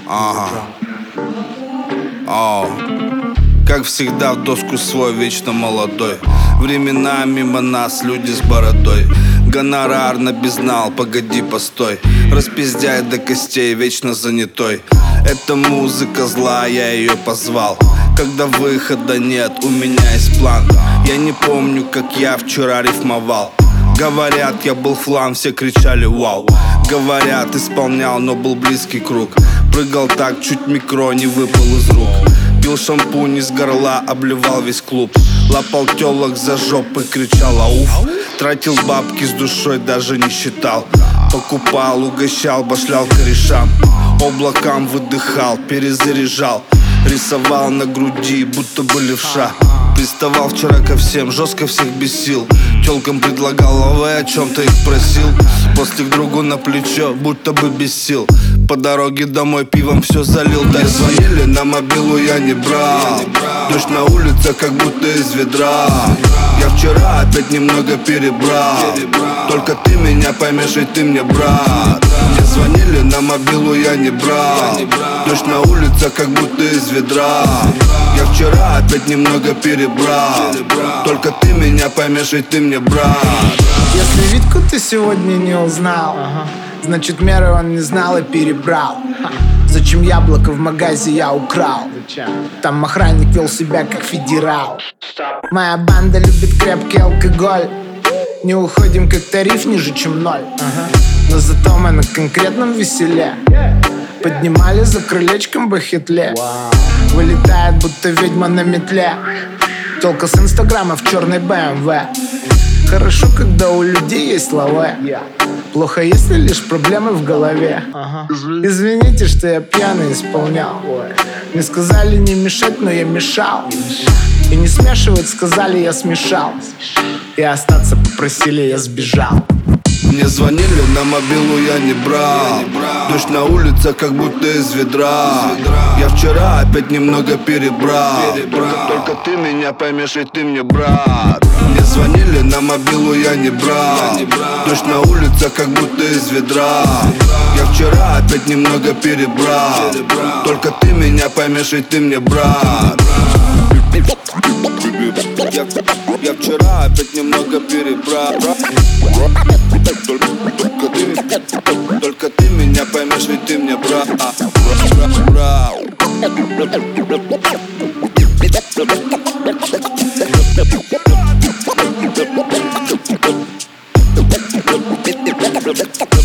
Ага. Как всегда в доску свой, вечно молодой. Времена мимо нас, люди с бородой. Гонорар на безнал, погоди, постой. Распиздяй до костей, вечно занятой. Эта музыка зла, я ее позвал. Когда выхода нет, у меня есть план. Я не помню, как я вчера рифмовал. Говорят, я был флан, все кричали вау. Говорят, исполнял, но был близкий круг. Прыгал так, чуть микро не выпал из рук. Пил шампунь из горла, обливал весь клуб. Лапал телок за жопы, кричал ауф. Тратил бабки с душой, даже не считал. Покупал, угощал, башлял корешам. Облакам выдыхал, перезаряжал. Рисовал на груди, будто бы левша. Приставал вчера ко всем, жестко всех бесил. Тёлкам предлагал лавэ, о чем-то их просил. После к другу на плечо, будто бы без сил. По дороге домой пивом все залил. Да звонили на мобилу, я не брал. Дождь на улице, как будто из ведра. Я вчера опять немного перебрал. Только ты меня поймешь, ведь ты мне брат. Мне звонили на мобилу, я не брал. Дождь на улице, как будто из ведра. Я вчера опять немного перебрал. Только ты меня поймешь, ведь ты мне брат. Если Витьку ты сегодня не узнал, значит меры он не знал и перебрал. Зачем яблоко в магазе я украл? Там охранник вел себя как федерал. Моя банда любит крепкий алкоголь. Не уходим как тариф ниже, чем ноль. Но зато мы на конкретном веселе. Поднимали за крылечком бахетле. Вылетает, будто ведьма на метле. Тёлка с инстаграма в черной BMW. Хорошо, когда у людей есть лавэ. Плохо, если лишь проблемы в голове. Извините, что я пьяный исполнял. Мне сказали не мешать, но я мешал. И не смешивать, сказали, я смешал. И остаться попросили, я сбежал. Мне звонили на мобилу, я не брал. Дождь на улице, как будто из ведра. Я вчера опять немного перебрал. Только ты меня поймешь, ведь ты мне брат. Мне звонили на мобилу, я не брал. Дождь на улице, как будто из ведра. Я вчера опять немного перебрал. Только ты меня поймешь, ведь ты мне брат. Я вчера опять немного перебрал. Только ты меня поймешь, ведь ты мне брат. Брат.